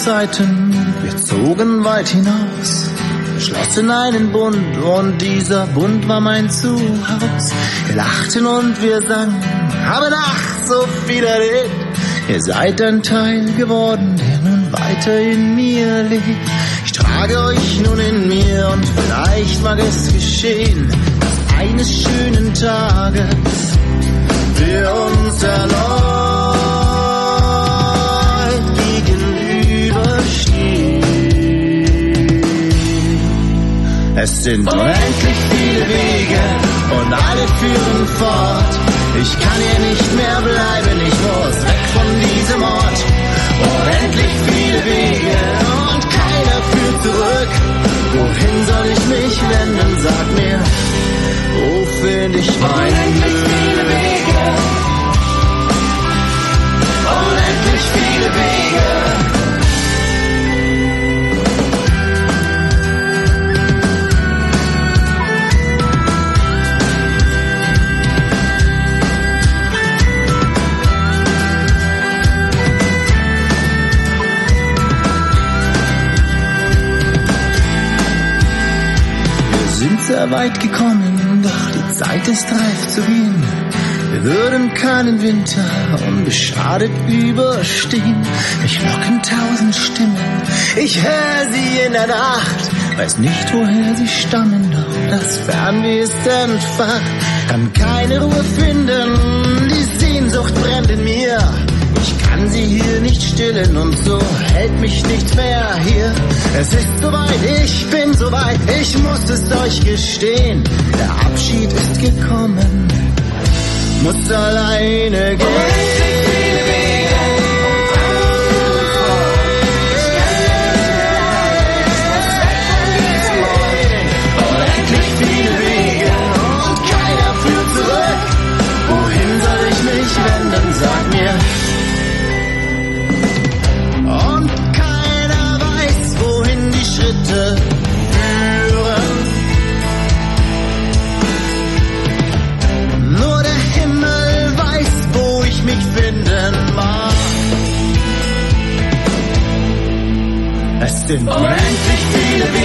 Zeiten, wir zogen weit hinaus, schlossen einen Bund und dieser Bund war mein Zuhause. Wir lachten und wir sangen, haben ach so viel erlebt. Ihr seid ein Teil geworden, der nun weiter in mir lebt. Ich trage euch nun in mir und vielleicht mag es geschehen, dass eines schönen Tages wir uns erneut gegenüberstehen. Es sind unendlich viele Wege und alle führen fort. Ich kann hier nicht mehr bleiben, ich muss weg von diesem Ort. Unendlich viele Wege und keiner führt zurück. Wohin soll ich mich wenden, sag mir, wo find ich mein Glück? Viele Wege, unendlich viele Wege. Sehr weit gekommen, doch die Zeit ist reif zu gehen. Wir würden keinen Winter unbeschadet überstehen. Mich locken 1000 Stimmen, ich höre sie in der Nacht. Weiß nicht, woher sie stammen, doch das Fernweh ist entfacht. Kann keine Ruhe finden, die Sehnsucht brennt in mir. Ich kann sie hier nicht stillen und so hält mich nichts mehr hier. Es ist soweit, ich bin soweit, ich muss es euch gestehen. Der Abschied ist gekommen, muss alleine gehen. Unendlich viele Wege und keiner führt zurück. Wohin soll ich mich wenden, sag mir. Und keiner weiß, wohin die Schritte führen. Nur der Himmel weiß, wo ich mich finden mag. Es sind unendlich viele Wege.